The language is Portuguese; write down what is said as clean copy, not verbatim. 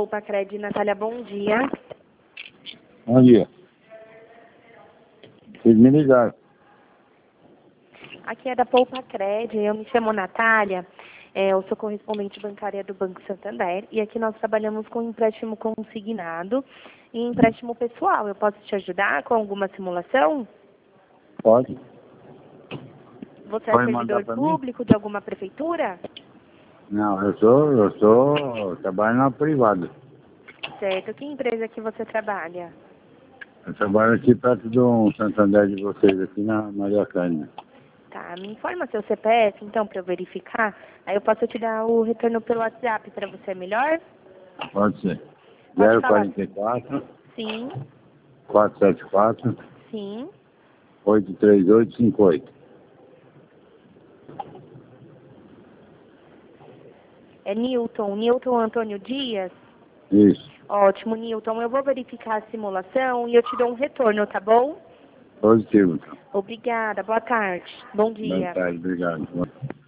Poupa-Cred. Natália, bom dia. Bom dia. Vocês me ligaram. Aqui é da Poupa-Cred, eu me chamo Natália, eu sou correspondente bancária do Banco Santander e aqui nós trabalhamos com empréstimo consignado e empréstimo pessoal. Eu posso te ajudar com alguma simulação? Pode. Você é Pode mandar servidor para mim? público de alguma prefeitura? Não, trabalho na privada. Certo. Que empresa que você trabalha? Eu trabalho aqui perto do Santander de vocês, aqui na Maria Cândida. Tá, me informa seu CPF, então, para eu verificar. Aí eu posso te dar o retorno pelo WhatsApp para você, melhor? Pode ser. Pode falar. 044 Sim, 474 sim. 83858. É Newton Antônio Dias? Isso. Ótimo, Newton. Eu vou verificar a simulação e eu te dou um retorno, tá bom? Positivo, então. Obrigada, boa tarde. Bom Boa dia. tarde, obrigado.